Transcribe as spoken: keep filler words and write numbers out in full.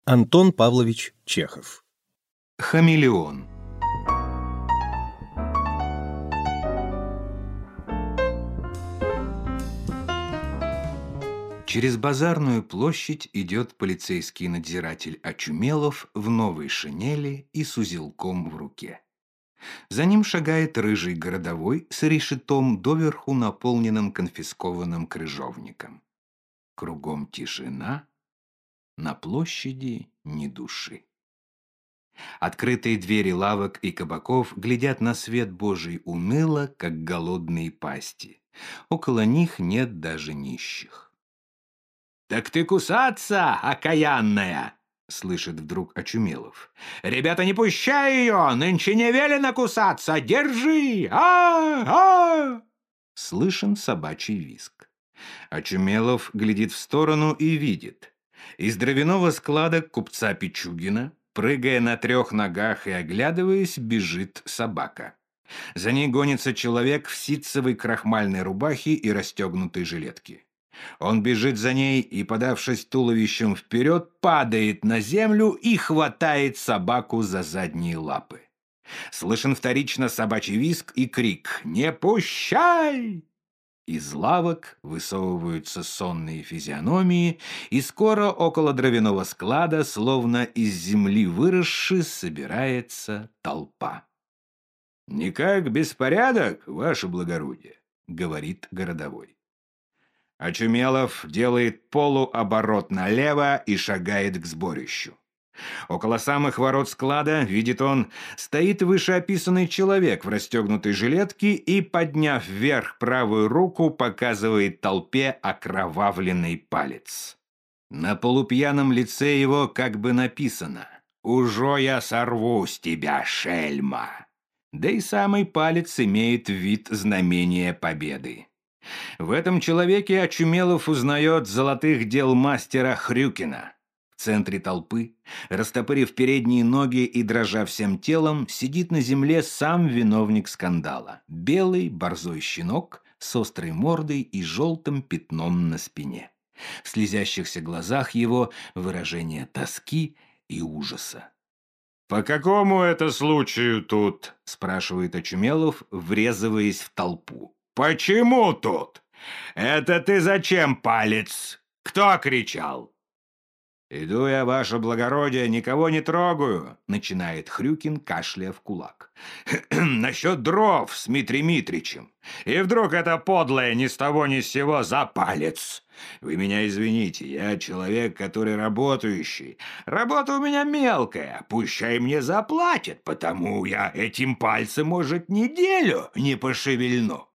Антон Павлович Чехов. Хамелеон. Через базарную площадь идет полицейский надзиратель Очумелов в новой шинели и с узелком в руке. За ним шагает рыжий городовой с решетом доверху наполненным конфискованным крыжовником. Кругом тишина, на площади ни души. Открытые двери лавок и кабаков глядят на свет Божий уныло, как голодные пасти. Около них нет даже нищих. «Так ты кусаться, окаянная!» — слышит вдруг Очумелов. «Ребята, не пущай ее! Нынче не велено кусаться! Держи! А-а-а!» Слышен собачий визг. Очумелов глядит в сторону и видит. Из дровяного склада купца Пичугина, прыгая на трех ногах и оглядываясь, бежит собака. За ней гонится человек в ситцевой крахмальной рубахе и расстегнутой жилетке. Он бежит за ней и, подавшись туловищем вперед, падает на землю и хватает собаку за задние лапы. Слышен вторично собачий визг и крик «Не пущай!». Из лавок высовываются сонные физиономии, и скоро около дровяного склада, словно из земли выросши, собирается толпа. «Никак беспорядок, ваше благородие», — говорит городовой. Очумелов делает полуоборот налево и шагает к сборищу. Около самых ворот склада, видит он, стоит вышеописанный человек в расстегнутой жилетке и, подняв вверх правую руку, показывает толпе окровавленный палец. На полупьяном лице его как бы написано «Ужо я сорву с тебя, шельма!». Да и самый палец имеет вид знамения победы. В этом человеке Очумелов узнает золотых дел мастера Хрюкина. В центре толпы, растопырив передние ноги и дрожа всем телом, сидит на земле сам виновник скандала. Белый борзой щенок с острой мордой и желтым пятном на спине. В слезящихся глазах его выражение тоски и ужаса. «По какому это случаю тут?» – спрашивает Очумелов, врезываясь в толпу. «Почему тут? Это ты зачем палец? Кто кричал?» «Иду я, ваше благородие, никого не трогаю», — начинает Хрюкин, кашляя в кулак. «Насчет дров с Митрий Митричем. И вдруг это подлое ни с того ни с сего за палец. Вы меня извините, я человек, который работающий. Работа у меня мелкая, пущай мне заплатят, потому я этим пальцем, может, неделю не пошевельну.